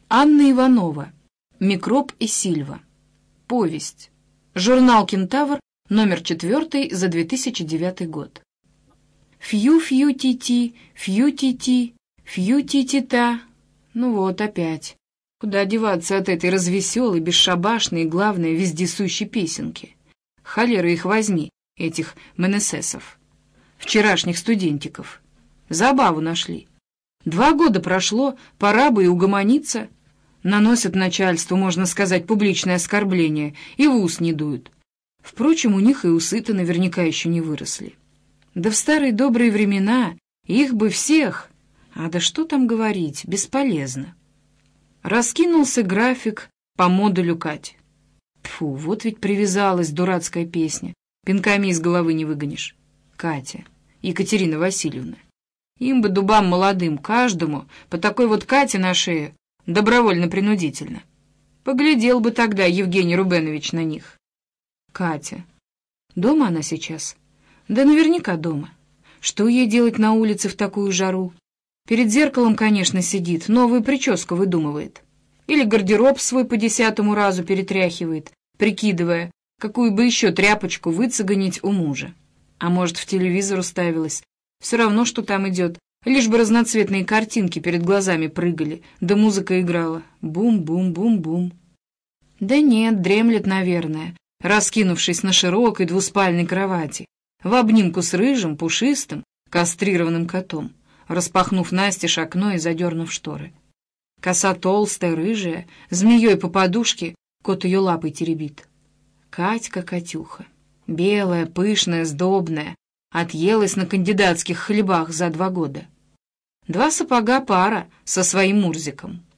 Анна Иванова. «Микроб и Сильва». Повесть. Журнал «Кентавр», номер 4 за 2009 год. Фью-фью-ти-ти, фью-ти-ти, фью-ти-ти-та. Ну вот опять. Куда деваться от этой развеселой, бесшабашной и, главное, вездесущей песенки? Холера их возьми, этих МНССов, вчерашних студентиков. Забаву нашли. 2 года прошло, пора бы и угомониться. Наносят начальству, можно сказать, публичное оскорбление, и в ус не дуют. Впрочем, у них и усы-то наверняка еще не выросли. Да в старые добрые времена их бы всех... А да что там говорить, бесполезно. Раскинулся график по модулю Кати. Тьфу, вот ведь привязалась дурацкая песня. Пинками из головы не выгонишь. Катя, Екатерина Васильевна. Им бы, дубам молодым, каждому, по такой вот Кате на шею, добровольно-принудительно. Поглядел бы тогда Евгений Рубенович на них. Катя. Дома она сейчас? Да наверняка дома. Что ей делать на улице в такую жару? Перед зеркалом, конечно, сидит, новую прическу выдумывает. Или гардероб свой по 10-му разу перетряхивает, прикидывая, какую бы еще тряпочку выцеганить у мужа. А может, в телевизор уставилась. Все равно, что там идет. Лишь бы разноцветные картинки перед глазами прыгали, да музыка играла. Бум-бум-бум-бум. Да нет, дремлет, наверное, раскинувшись на широкой двуспальной кровати, в обнимку с рыжим, пушистым, кастрированным котом, распахнув настежь окно и задернув шторы. Коса толстая, рыжая, змеей по подушке, кот ее лапой теребит. Катька-катюха, белая, пышная, сдобная, отъелась на кандидатских хлебах за 2 года. 2 сапога пара со своим Мурзиком.